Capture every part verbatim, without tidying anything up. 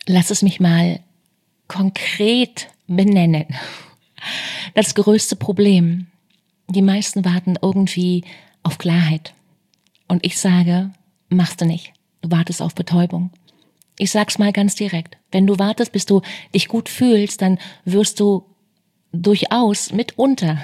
Lass es mich mal konkret benennen. Das größte Problem, die meisten warten irgendwie auf Klarheit. Und ich sage, machst du nicht. Du wartest auf Betäubung. Ich sag's mal ganz direkt. Wenn du wartest, bis du dich gut fühlst, dann wirst du durchaus mitunter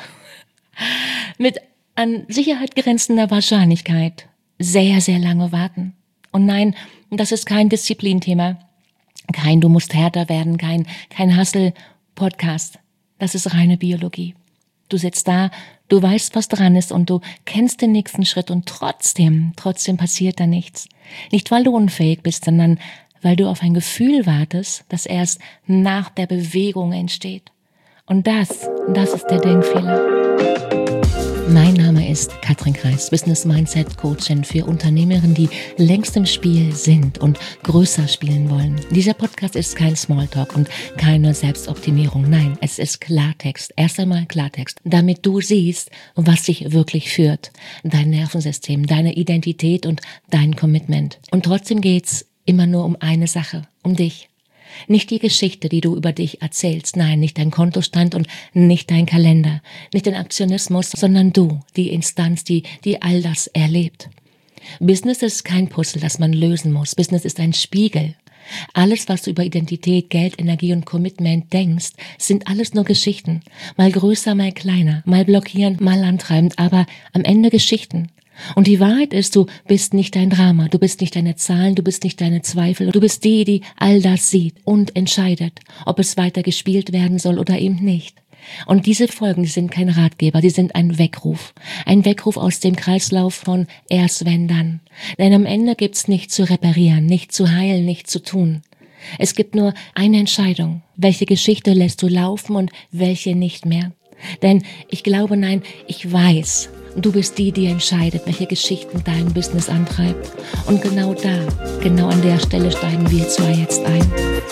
mit an Sicherheit grenzender Wahrscheinlichkeit sehr, sehr lange warten. Und nein, das ist kein Disziplinthema. Kein du musst härter werden, kein, kein Hustle-Podcast. Das ist reine Biologie. Du sitzt da, du weißt, was dran ist und du kennst den nächsten Schritt und trotzdem, trotzdem passiert da nichts. Nicht, weil du unfähig bist, sondern weil du auf ein Gefühl wartest, das erst nach der Bewegung entsteht. Und das, das ist der Denkfehler. Mein Name ist Katrin Kreis, Business Mindset Coachin für Unternehmerinnen, die längst im Spiel sind und größer spielen wollen. Dieser Podcast ist kein Smalltalk und keine Selbstoptimierung. Nein, es ist Klartext. Erst einmal Klartext, damit du siehst, was dich wirklich führt. Dein Nervensystem, deine Identität und dein Commitment. Und trotzdem geht's immer nur um eine Sache, um dich. Nicht die Geschichte, die du über dich erzählst, nein, nicht dein Kontostand und nicht dein Kalender, nicht dein Aktionismus, sondern du, die Instanz, die, die all das erlebt. Business ist kein Puzzle, das man lösen muss. Business ist ein Spiegel. Alles, was du über Identität, Geld, Energie und Commitment denkst, sind alles nur Geschichten. Mal größer, mal kleiner, mal blockierend, mal antreibend, aber am Ende Geschichten. Und die Wahrheit ist, du bist nicht dein Drama, du bist nicht deine Zahlen, du bist nicht deine Zweifel, du bist die, die all das sieht und entscheidet, ob es weiter gespielt werden soll oder eben nicht. Und diese Folgen, die sind kein Ratgeber, die sind ein Weckruf. Ein Weckruf aus dem Kreislauf von erst wenn dann. Denn am Ende gibt's nichts zu reparieren, nichts zu heilen, nichts zu tun. Es gibt nur eine Entscheidung. Welche Geschichte lässt du laufen und welche nicht mehr? Denn ich glaube, nein, ich weiß, du bist die, die entscheidet, welche Geschichten dein Business antreibt. Und genau da, genau an der Stelle steigen wir zwei jetzt ein.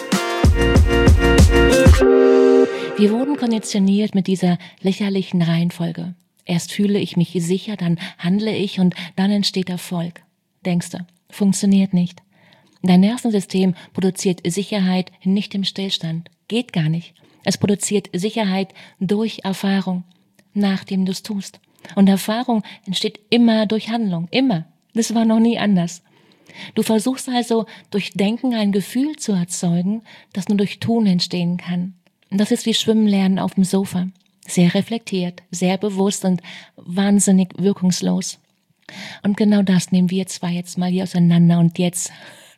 Wir wurden konditioniert mit dieser lächerlichen Reihenfolge. Erst fühle ich mich sicher, dann handle ich und dann entsteht Erfolg. Denkst du, funktioniert nicht. Dein Nervensystem produziert Sicherheit nicht im Stillstand. Geht gar nicht. Es produziert Sicherheit durch Erfahrung, nachdem du es tust. Und Erfahrung entsteht immer durch Handlung, immer. Das war noch nie anders. Du versuchst also durch Denken ein Gefühl zu erzeugen, das nur durch Tun entstehen kann. Und das ist wie Schwimmen lernen auf dem Sofa. Sehr reflektiert, sehr bewusst und wahnsinnig wirkungslos. Und genau das nehmen wir zwei jetzt mal hier auseinander und jetzt,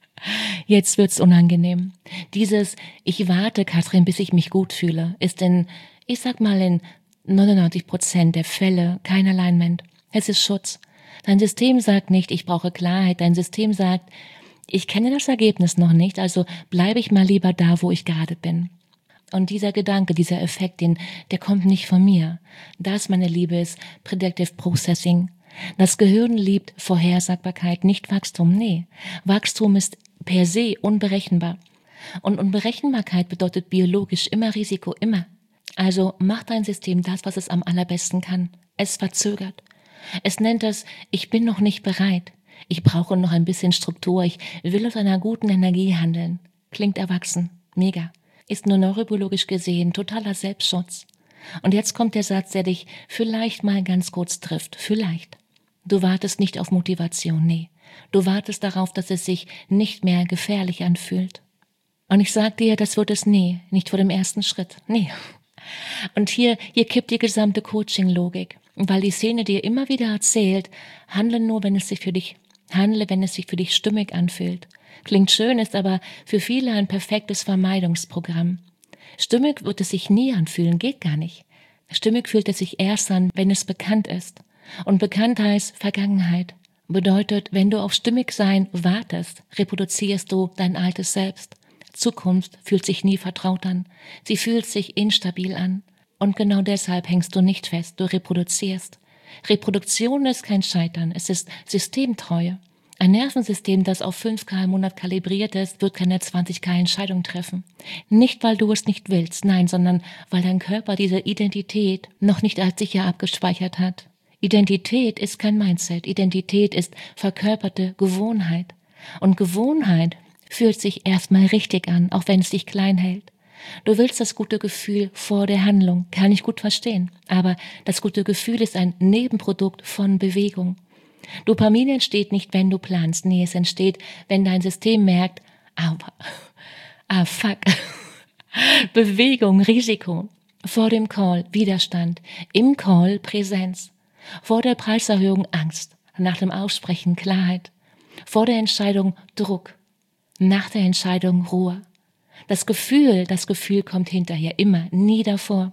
jetzt wird's unangenehm. Dieses ich warte, Katrin, bis ich mich gut fühle, ist in, ich sag mal in neunundneunzig Prozent der Fälle kein Alignment. Es ist Schutz. Dein System sagt nicht, ich brauche Klarheit. Dein System sagt, ich kenne das Ergebnis noch nicht, also bleibe ich mal lieber da, wo ich gerade bin. Und dieser Gedanke, dieser Effekt, den, der kommt nicht von mir. Das, meine Liebe, ist Predictive Processing. Das Gehirn liebt Vorhersagbarkeit, nicht Wachstum. Nee, Wachstum ist per se unberechenbar. Und Unberechenbarkeit bedeutet biologisch immer Risiko, immer. Also macht dein System das, was es am allerbesten kann. Es verzögert. Es nennt das, ich bin noch nicht bereit. Ich brauche noch ein bisschen Struktur. Ich will aus einer guten Energie handeln. Klingt erwachsen. Mega. Ist nur neurobiologisch gesehen totaler Selbstschutz. Und jetzt kommt der Satz, der dich vielleicht mal ganz kurz trifft. Vielleicht. Du wartest nicht auf Motivation, nee. Du wartest darauf, dass es sich nicht mehr gefährlich anfühlt. Und ich sag dir, das wird es nie. Nicht vor dem ersten Schritt. Nee. Und hier, hier kippt die gesamte Coaching-Logik, weil die Szene dir immer wieder erzählt, handle nur, wenn es sich für dich, handle, wenn es sich für dich stimmig anfühlt. Klingt schön, ist aber für viele ein perfektes Vermeidungsprogramm. Stimmig wird es sich nie anfühlen, geht gar nicht. Stimmig fühlt es sich erst an, wenn es bekannt ist. Und bekannt heißt Vergangenheit. Bedeutet, wenn du auf Stimmigsein wartest, reproduzierst du dein altes Selbst. Zukunft fühlt sich nie vertraut an. Sie fühlt sich instabil an. Und genau deshalb hängst du nicht fest, du reproduzierst. Reproduktion ist kein Scheitern, es ist Systemtreue. Ein Nervensystem, das auf fünf Kilometer im Monat kalibriert ist, wird keine zwanzig Kilometer Entscheidung treffen. Nicht, weil du es nicht willst, nein, sondern weil dein Körper diese Identität noch nicht als sicher abgespeichert hat. Identität ist kein Mindset, Identität ist verkörperte Gewohnheit. Und Gewohnheit fühlt sich erstmal richtig an, auch wenn es dich klein hält. Du willst das gute Gefühl vor der Handlung, kann ich gut verstehen, aber das gute Gefühl ist ein Nebenprodukt von Bewegung. Dopamin entsteht nicht, wenn du planst, nee, es entsteht, wenn dein System merkt, ah, ah fuck, Bewegung, Risiko, vor dem Call Widerstand, im Call Präsenz, vor der Preiserhöhung Angst, nach dem Aussprechen Klarheit, vor der Entscheidung Druck, nach der Entscheidung Ruhe. Das Gefühl, das Gefühl kommt hinterher, immer, nie davor.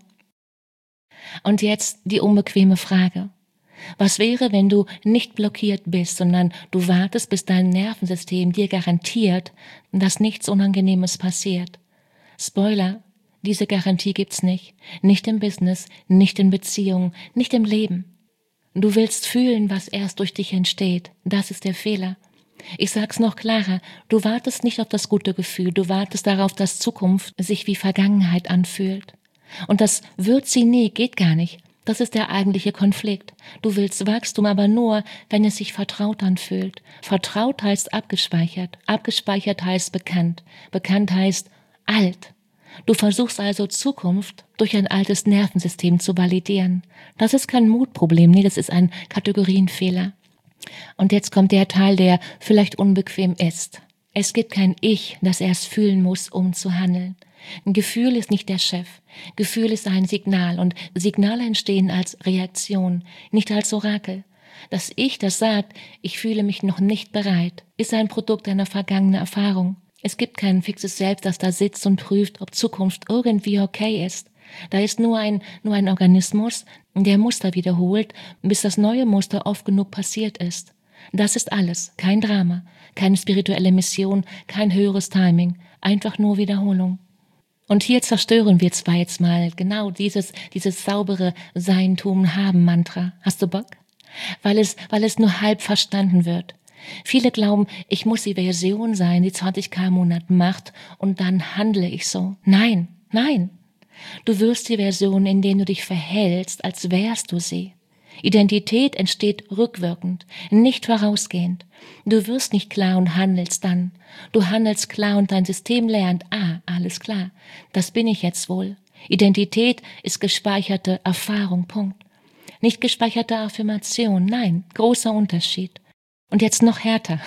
Und jetzt die unbequeme Frage. Was wäre, wenn du nicht blockiert bist, sondern du wartest, bis dein Nervensystem dir garantiert, dass nichts Unangenehmes passiert? Spoiler, diese Garantie gibt's nicht. Nicht im Business, nicht in Beziehungen, nicht im Leben. Du willst fühlen, was erst durch dich entsteht. Das ist der Fehler. Ich sag's noch klarer, du wartest nicht auf das gute Gefühl, du wartest darauf, dass Zukunft sich wie Vergangenheit anfühlt. Und das wird sie nie, geht gar nicht. Das ist der eigentliche Konflikt. Du willst Wachstum, aber nur, wenn es sich vertraut anfühlt. Vertraut heißt abgespeichert, abgespeichert heißt bekannt, bekannt heißt alt. Du versuchst also Zukunft durch ein altes Nervensystem zu validieren. Das ist kein Mutproblem, nee, das ist ein Kategorienfehler. Und jetzt kommt der Teil, der vielleicht unbequem ist. Es gibt kein Ich, das erst fühlen muss, um zu handeln. Ein Gefühl ist nicht der Chef. Gefühl ist ein Signal und Signale entstehen als Reaktion, nicht als Orakel. Das Ich, das sagt, ich fühle mich noch nicht bereit, ist ein Produkt einer vergangenen Erfahrung. Es gibt kein fixes Selbst, das da sitzt und prüft, ob Zukunft irgendwie okay ist. Da ist nur ein, nur ein Organismus, der Muster wiederholt, bis das neue Muster oft genug passiert ist. Das ist alles, kein Drama, keine spirituelle Mission, kein höheres Timing, einfach nur Wiederholung. Und hier zerstören wir zwar jetzt mal genau dieses, dieses saubere Sein-Tun-Haben-Mantra. Hast du Bock? Weil es, weil es nur halb verstanden wird. Viele glauben, ich muss die Version sein, die zwanzig K im Monat macht und dann handle ich so. Nein, nein. Du wirst die Version, in der du dich verhältst, als wärst du sie. Identität entsteht rückwirkend, nicht vorausgehend. Du wirst nicht klar und handelst dann. Du handelst klar und dein System lernt, ah, alles klar, das bin ich jetzt wohl. Identität ist gespeicherte Erfahrung, Punkt. Nicht gespeicherte Affirmation, nein, großer Unterschied. Und jetzt noch härter.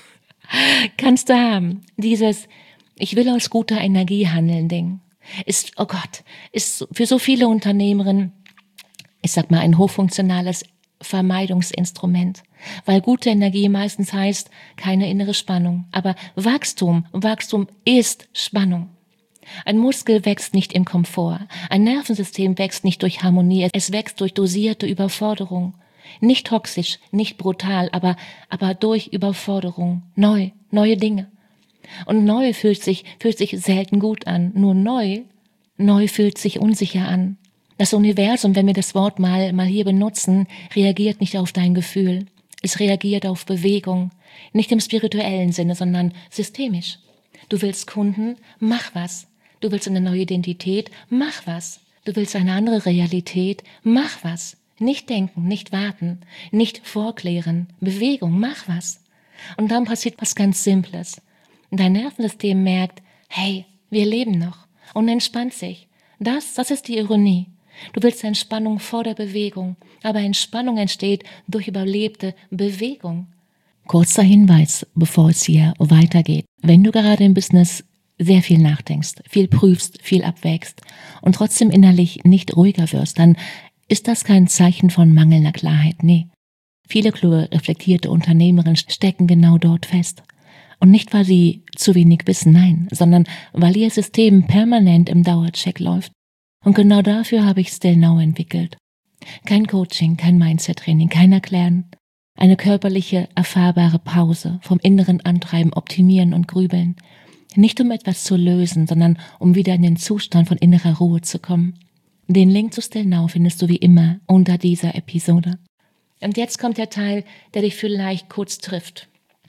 Kannst du haben, dieses ich will aus guter Energie handeln Ding. Ist, oh Gott, ist für so viele Unternehmerinnen, ich sag mal, ein hochfunktionales Vermeidungsinstrument. Weil gute Energie meistens heißt, keine innere Spannung. Aber Wachstum, Wachstum ist Spannung. Ein Muskel wächst nicht im Komfort. Ein Nervensystem wächst nicht durch Harmonie. Es wächst durch dosierte Überforderung. Nicht toxisch, nicht brutal, aber, aber durch Überforderung. Neu, neue Dinge. Und neu fühlt sich, fühlt sich selten gut an. Nur neu, neu fühlt sich unsicher an. Das Universum, wenn wir das Wort mal, mal hier benutzen, reagiert nicht auf dein Gefühl. Es reagiert auf Bewegung. Nicht im spirituellen Sinne, sondern systemisch. Du willst Kunden, mach was. Du willst eine neue Identität, mach was. Du willst eine andere Realität, mach was. Nicht denken, nicht warten, nicht vorklären. Bewegung, mach was. Und dann passiert was ganz Simples. Dein Nervensystem merkt, hey, wir leben noch und entspannt sich. Das, das ist die Ironie. Du willst Entspannung vor der Bewegung, aber Entspannung entsteht durch überlebte Bewegung. Kurzer Hinweis, bevor es hier weitergeht. Wenn du gerade im Business sehr viel nachdenkst, viel prüfst, viel abwägst und trotzdem innerlich nicht ruhiger wirst, dann ist das kein Zeichen von mangelnder Klarheit, nee. Viele kluge, reflektierte Unternehmerinnen stecken genau dort fest. Und nicht, weil sie zu wenig wissen, nein, sondern weil ihr System permanent im Dauercheck läuft. Und genau dafür habe ich Still Now entwickelt. Kein Coaching, kein Mindset-Training, kein Erklären. Eine körperliche, erfahrbare Pause vom inneren Antreiben, Optimieren und Grübeln. Nicht um etwas zu lösen, sondern um wieder in den Zustand von innerer Ruhe zu kommen. Den Link zu Still Now findest du wie immer unter dieser Episode. Und jetzt kommt der Teil, der dich vielleicht kurz trifft.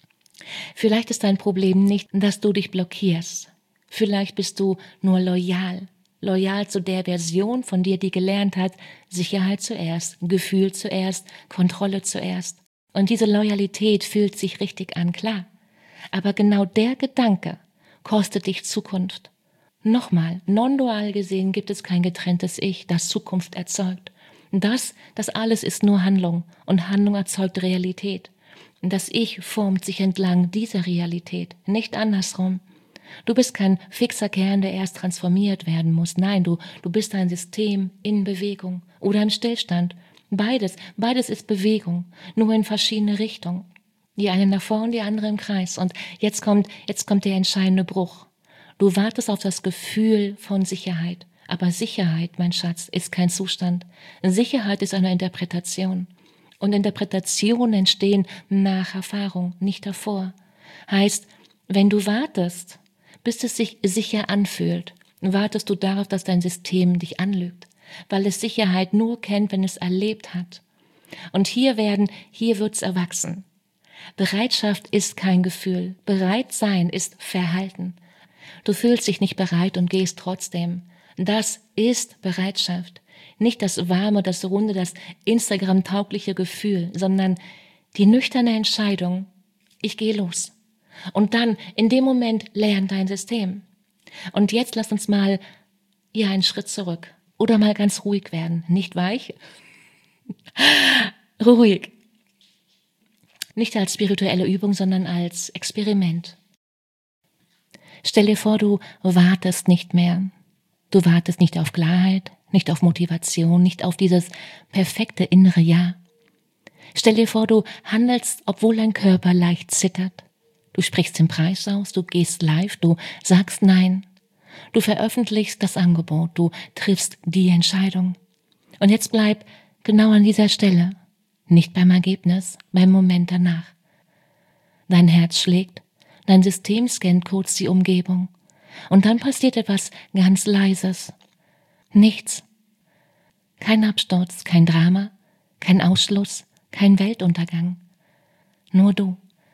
Vielleicht ist dein Problem nicht, dass du dich blockierst. Vielleicht bist du nur loyal. Loyal zu der Version von dir, die gelernt hat, Sicherheit zuerst, Gefühl zuerst, Kontrolle zuerst. Und diese Loyalität fühlt sich richtig an, klar. Aber genau der Gedanke kostet dich Zukunft. Nochmal, non-dual gesehen gibt es kein getrenntes Ich, das Zukunft erzeugt. Das, das alles ist nur Handlung und Handlung erzeugt Realität. Das Ich formt sich entlang dieser Realität, nicht andersrum. Du bist kein fixer Kern, der erst transformiert werden muss. Nein, du, du bist ein System in Bewegung oder im Stillstand. Beides, beides ist Bewegung, nur in verschiedene Richtungen. Die eine nach vorn, die andere im Kreis. Und jetzt kommt, jetzt kommt der entscheidende Bruch. Du wartest auf das Gefühl von Sicherheit. Aber Sicherheit, mein Schatz, ist kein Zustand. Sicherheit ist eine Interpretation. Und Interpretationen entstehen nach Erfahrung, nicht davor. Heißt, wenn du wartest, bis es sich sicher anfühlt, wartest du darauf, dass dein System dich anlügt, weil es Sicherheit nur kennt, wenn es erlebt hat. Und hier werden, hier wird's erwachsen. Bereitschaft ist kein Gefühl. Bereit sein ist Verhalten. Du fühlst dich nicht bereit und gehst trotzdem. Das ist Bereitschaft. Nicht das warme, das runde, das Instagram-taugliche Gefühl, sondern die nüchterne Entscheidung, ich gehe los. Und dann, in dem Moment, lernt dein System. Und jetzt lass uns mal, ja, einen Schritt zurück. Oder mal ganz ruhig werden. Nicht weich, ruhig. Nicht als spirituelle Übung, sondern als Experiment. Stell dir vor, du wartest nicht mehr. Du wartest nicht auf Klarheit, nicht auf Motivation, nicht auf dieses perfekte innere Ja. Stell dir vor, du handelst, obwohl dein Körper leicht zittert. Du sprichst den Preis aus, du gehst live, du sagst Nein. Du veröffentlichst das Angebot, du triffst die Entscheidung. Und jetzt bleib genau an dieser Stelle, nicht beim Ergebnis, beim Moment danach. Dein Herz schlägt, dein System scannt kurz die Umgebung. Und dann passiert etwas ganz Leises. Nichts. Kein Absturz, kein Drama, kein Ausschluss, kein Weltuntergang. Nur du.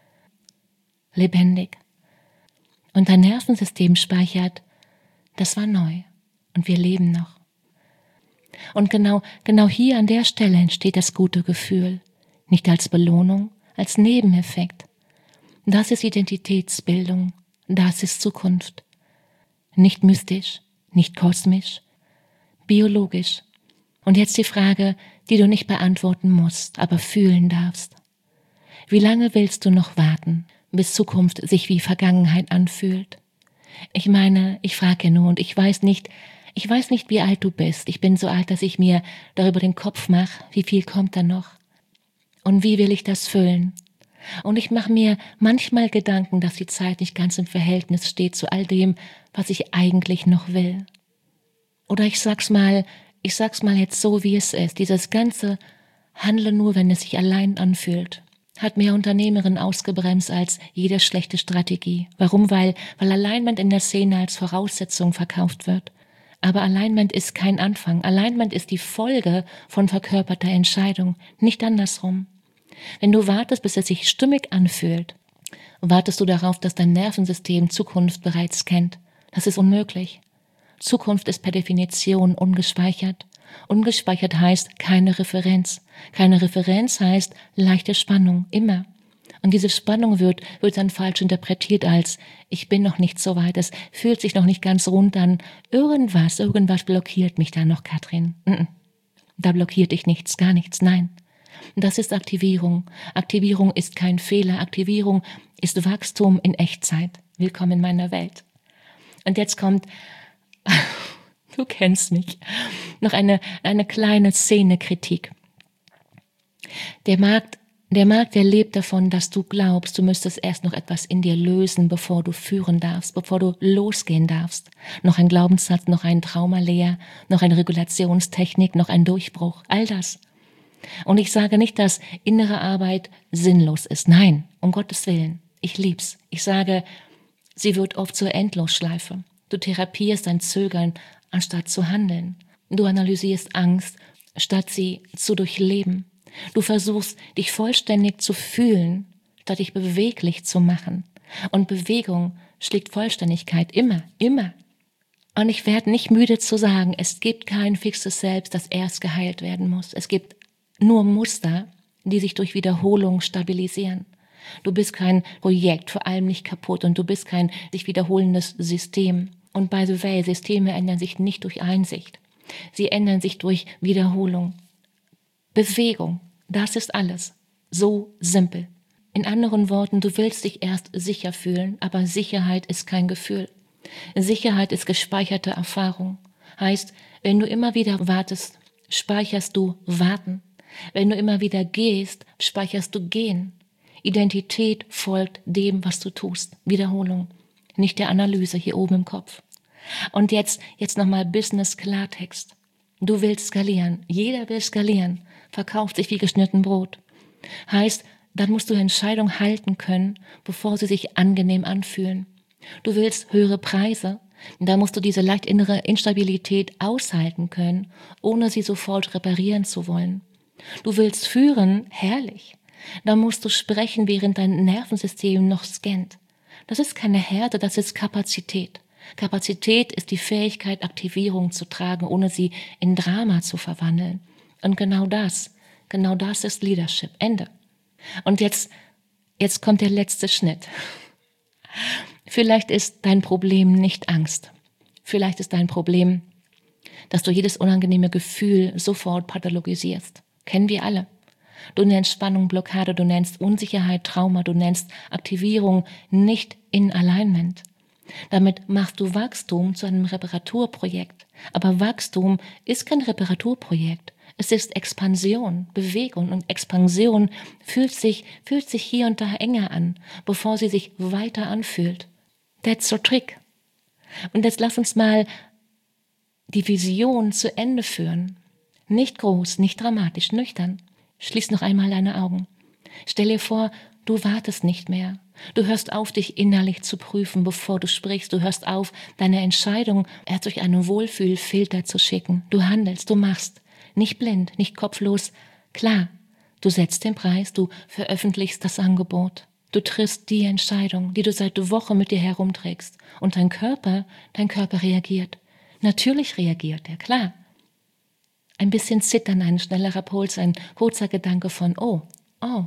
Lebendig. Und dein Nervensystem speichert, das war neu und wir leben noch. Und genau, genau hier an der Stelle entsteht das gute Gefühl, nicht als Belohnung, als Nebeneffekt. Das ist Identitätsbildung, das ist Zukunft. Nicht mystisch, nicht kosmisch, biologisch. Und jetzt die Frage, die du nicht beantworten musst, aber fühlen darfst. Wie lange willst du noch warten, bis Zukunft sich wie Vergangenheit anfühlt? Ich meine, ich frage ja nur und ich weiß nicht, ich weiß nicht, wie alt du bist. Ich bin so alt, dass ich mir darüber den Kopf mache, wie viel kommt da noch? Und wie will ich das füllen? Und ich mache mir manchmal Gedanken, dass die Zeit nicht ganz im Verhältnis steht zu all dem, was ich eigentlich noch will. Oder ich sag's mal, ich sag's mal jetzt so, wie es ist. Dieses ganze Handle nur, wenn es sich allein anfühlt, hat mehr Unternehmerin ausgebremst als jede schlechte Strategie. Warum? Weil, weil Alignment in der Szene als Voraussetzung verkauft wird. Aber Alignment ist kein Anfang. Alignment ist die Folge von verkörperter Entscheidung, nicht andersrum. Wenn du wartest, bis es sich stimmig anfühlt, wartest du darauf, dass dein Nervensystem Zukunft bereits kennt. Das ist unmöglich. Zukunft ist per Definition ungespeichert. Ungespeichert heißt keine Referenz. Keine Referenz heißt leichte Spannung, immer. Und diese Spannung wird, wird dann falsch interpretiert als, ich bin noch nicht so weit, es fühlt sich noch nicht ganz rund an. Irgendwas, irgendwas blockiert mich da noch, Katrin. Da blockiert dich nichts, gar nichts, nein. Das ist Aktivierung. Aktivierung ist kein Fehler. Aktivierung ist Wachstum in Echtzeit. Willkommen in meiner Welt. Und jetzt kommt, du kennst mich, noch eine, eine kleine Szene-Kritik. Der Markt, der Markt, der lebt davon, dass du glaubst, du müsstest erst noch etwas in dir lösen, bevor du führen darfst, bevor du losgehen darfst. Noch ein Glaubenssatz, noch ein Traumalehr, noch eine Regulationstechnik, noch ein Durchbruch, all das. Und ich sage nicht, dass innere Arbeit sinnlos ist. Nein, um Gottes Willen. Ich lieb's. Ich sage, sie wird oft zur Endlosschleife. Du therapierst dein Zögern, anstatt zu handeln. Du analysierst Angst, statt sie zu durchleben. Du versuchst, dich vollständig zu fühlen, statt dich beweglich zu machen. Und Bewegung schlägt Vollständigkeit immer, immer. Und ich werde nicht müde zu sagen, es gibt kein fixes Selbst, das erst geheilt werden muss. Es gibt nur Muster, die sich durch Wiederholung stabilisieren. Du bist kein Projekt, vor allem nicht kaputt, und du bist kein sich wiederholendes System. Und by the way, Systeme ändern sich nicht durch Einsicht. Sie ändern sich durch Wiederholung. Bewegung, das ist alles. So simpel. In anderen Worten, du willst dich erst sicher fühlen, aber Sicherheit ist kein Gefühl. Sicherheit ist gespeicherte Erfahrung. Heißt, wenn du immer wieder wartest, speicherst du Warten. Wenn du immer wieder gehst, speicherst du Gehen. Identität folgt dem, was du tust. Wiederholung, nicht der Analyse hier oben im Kopf. Und jetzt, jetzt nochmal Business Klartext. Du willst skalieren. Jeder will skalieren. Verkauft sich wie geschnitten Brot. Heißt, dann musst du Entscheidungen halten können, bevor sie sich angenehm anfühlen. Du willst höhere Preise. Da musst du diese leicht innere Instabilität aushalten können, ohne sie sofort reparieren zu wollen. Du willst führen, herrlich. Da musst du sprechen, während dein Nervensystem noch scannt. Das ist keine Härte, das ist Kapazität. Kapazität ist die Fähigkeit, Aktivierung zu tragen, ohne sie in Drama zu verwandeln. Und genau das, genau das ist Leadership. Ende. Und jetzt, jetzt kommt der letzte Schnitt. Vielleicht ist dein Problem nicht Angst. Vielleicht ist dein Problem, dass du jedes unangenehme Gefühl sofort pathologisierst. Kennen wir alle. Du nennst Spannung Blockade, du nennst Unsicherheit Trauma, du nennst Aktivierung nicht in Alignment. Damit machst du Wachstum zu einem Reparaturprojekt. Aber Wachstum ist kein Reparaturprojekt. Es ist Expansion, Bewegung, und Expansion fühlt sich, fühlt sich hier und da enger an, bevor sie sich weiter anfühlt. That's the trick. Und jetzt lass uns mal die Vision zu Ende führen. Nicht groß, nicht dramatisch, nüchtern. Schließ noch einmal deine Augen. Stell dir vor, du wartest nicht mehr. Du hörst auf, dich innerlich zu prüfen, bevor du sprichst. Du hörst auf, deine Entscheidung erst durch einen Wohlfühlfilter zu schicken. Du handelst, du machst. Nicht blind, nicht kopflos. Klar, du setzt den Preis, du veröffentlichst das Angebot. Du triffst die Entscheidung, die du seit Wochen mit dir herumträgst. Und dein Körper, dein Körper reagiert. Natürlich reagiert er, klar. Ein bisschen Zittern, ein schnellerer Puls, ein kurzer Gedanke von oh, oh.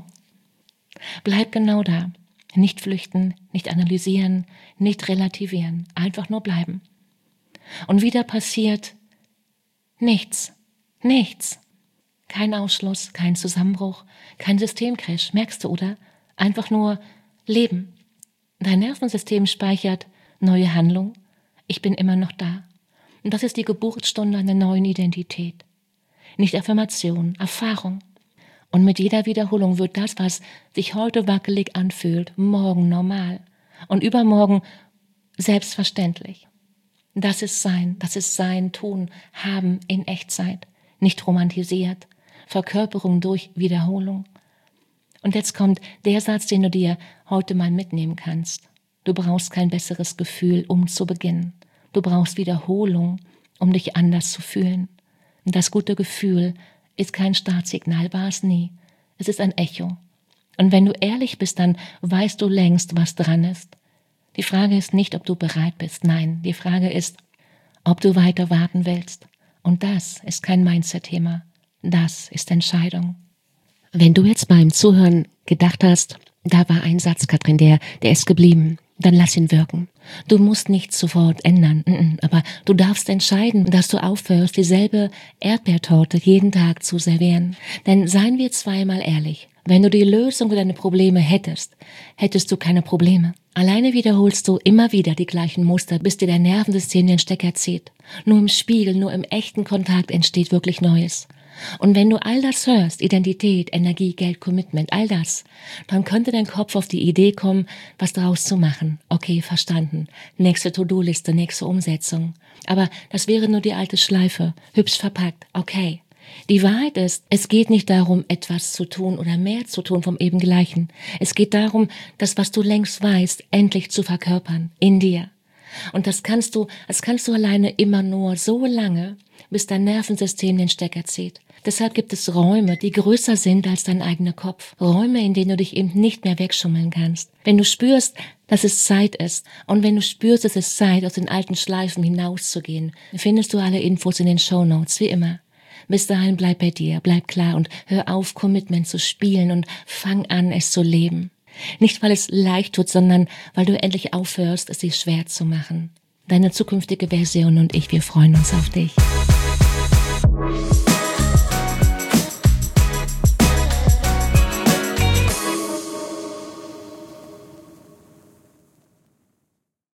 Bleib genau da. Nicht flüchten, nicht analysieren, nicht relativieren. Einfach nur bleiben. Und wieder passiert nichts. Nichts. Kein Ausschluss, kein Zusammenbruch, kein Systemcrash. Merkst du, oder? Einfach nur Leben. Dein Nervensystem speichert neue Handlung. Ich bin immer noch da. Und das ist die Geburtsstunde einer neuen Identität. Nicht Affirmation, Erfahrung. Und mit jeder Wiederholung wird das, was sich heute wackelig anfühlt, morgen normal. Und übermorgen selbstverständlich. Das ist Sein, das ist Sein, Tun, Haben in Echtzeit. Nicht romantisiert. Verkörperung durch Wiederholung. Und jetzt kommt der Satz, den du dir heute mal mitnehmen kannst. Du brauchst kein besseres Gefühl, um zu beginnen. Du brauchst Wiederholung, um dich anders zu fühlen. Und das gute Gefühl ist kein Startsignal, war es nie. Es ist ein Echo. Und wenn du ehrlich bist, dann weißt du längst, was dran ist. Die Frage ist nicht, ob du bereit bist. Nein, die Frage ist, ob du weiter warten willst. Und das ist kein Mindset-Thema. Das ist Entscheidung. Wenn du jetzt beim Zuhören gedacht hast, da war ein Satz, Katrin, der, der ist geblieben, dann lass ihn wirken. Du musst nichts sofort ändern, aber du darfst entscheiden, dass du aufhörst, dieselbe Erdbeertorte jeden Tag zu servieren. Denn seien wir zweimal ehrlich, wenn du die Lösung für deine Probleme hättest, hättest du keine Probleme. Alleine wiederholst du immer wieder die gleichen Muster, bis dir dein Nervensystem den Stecker zieht. Nur im Spiegel, nur im echten Kontakt entsteht wirklich Neues. Und wenn du all das hörst, Identität, Energie, Geld, Commitment, all das, dann könnte dein Kopf auf die Idee kommen, was daraus zu machen. Okay, verstanden. Nächste To-Do-Liste, nächste Umsetzung. Aber das wäre nur die alte Schleife, hübsch verpackt. Okay. Die Wahrheit ist, es geht nicht darum, etwas zu tun oder mehr zu tun vom eben Gleichen. Es geht darum, das, was du längst weißt, endlich zu verkörpern, in dir. Und das kannst du, das kannst du alleine immer nur so lange, bis dein Nervensystem den Stecker zieht. Deshalb gibt es Räume, die größer sind als dein eigener Kopf. Räume, in denen du dich eben nicht mehr wegschummeln kannst. Wenn du spürst, dass es Zeit ist, und wenn du spürst, es ist Zeit, aus den alten Schleifen hinauszugehen, findest du alle Infos in den Shownotes, wie immer. Bis dahin bleib bei dir, bleib klar und hör auf, Commitment zu spielen und fang an, es zu leben. Nicht, weil es leicht tut, sondern weil du endlich aufhörst, es sich schwer zu machen. Deine zukünftige Version und ich, wir freuen uns auf dich.